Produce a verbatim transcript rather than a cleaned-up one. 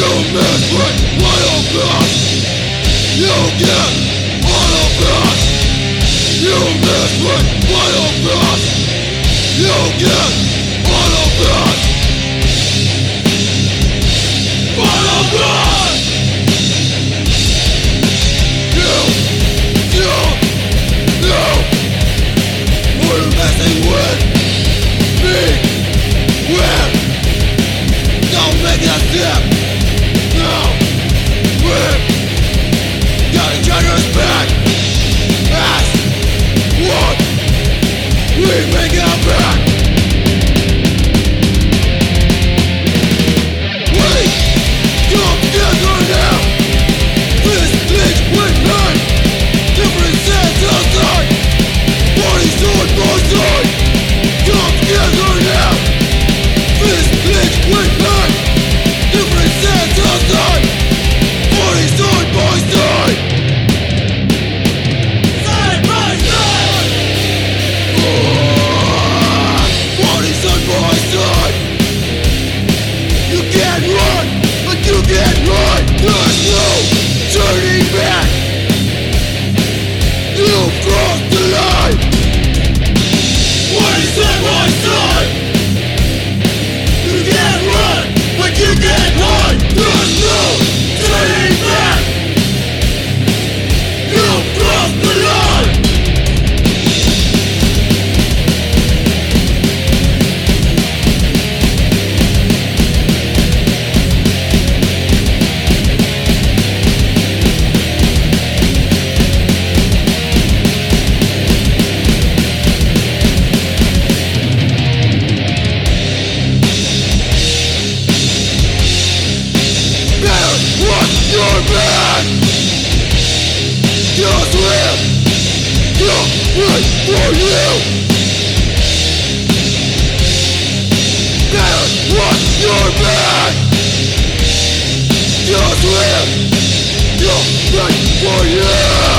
mess with my own past. You get all of that. You mess with my own past. You get all of that. All of that. You, you, you. We're messing with me. We're don't make that step. No, we're gotta turn us back. Ask what we make our back. We come together now. This bitch with none. Different sets outside. Body sword, both side. Come together now. This bitch with none. Different sets outside. Body side by side. Side by side. Oh, body side by side. You can't run, but you can't run. There's no turning back. You've crossed the line. Body side by side. You can't run, but you can't hide. There's no turning back. You've crossed the line. Watch your back. Just live. Just wait for you. Better watch your back. Just live. Just wait for you.